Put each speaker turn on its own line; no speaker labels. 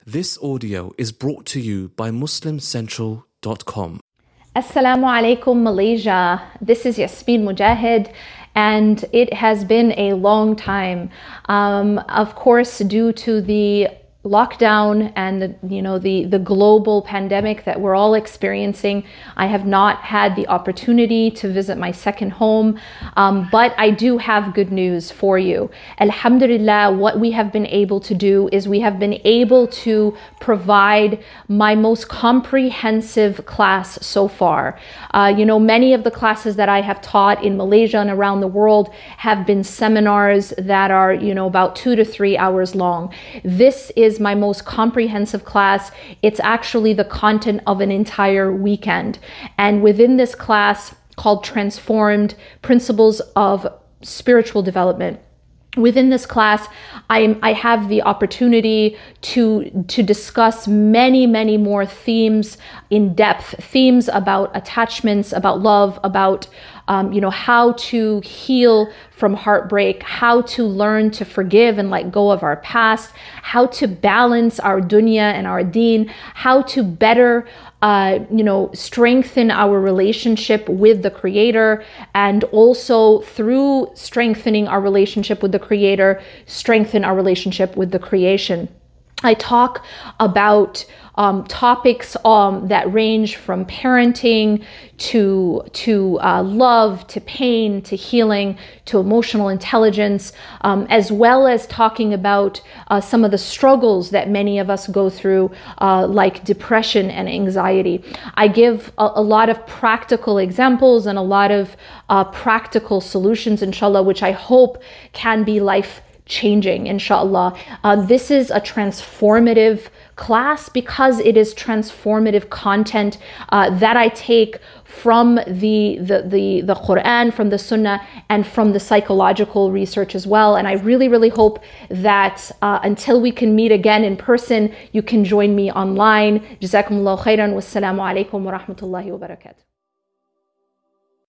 This audio is brought to you by MuslimCentral.com.
Assalamu alaikum Malaysia. This is Yasmin Mujahid, and it has been a long time. Of course, due to the lockdown and the global pandemic that we're all experiencing, I have not had the opportunity to visit my second home, but I do have good news for you. Alhamdulillah, what we have been able to do is we have been able to provide my most comprehensive class so far. Many of the classes that I have taught in Malaysia and around the world have been seminars that are about 2 to 3 hours long. This is my most comprehensive class. It's actually the content of an entire weekend. And within this class, called Transformed Principles of Spiritual Development, within this class, I have the opportunity to discuss many more themes in depth, themes about attachments, about love, about how to heal from heartbreak, how to learn to forgive and let go of our past, how to balance our dunya and our deen, how to better strengthen our relationship with the Creator, and also through strengthening our relationship with the Creator, strengthen our relationship with the creation. I talk about topics that range from parenting to love, to pain, to healing, to emotional intelligence, as well as talking about some of the struggles that many of us go through, like depression and anxiety. I give a lot of practical examples and a lot of practical solutions, inshallah, which I hope can be life-changing, inshallah. This is a transformative class because it is transformative content that I take from the Quran, from the Sunnah, and from the psychological research as well. And I really hope that until we can meet again in person, you can join me online. Jazakumullahu khairan. Wassalamu alaikum wa rahmatullahi wa barakatuh.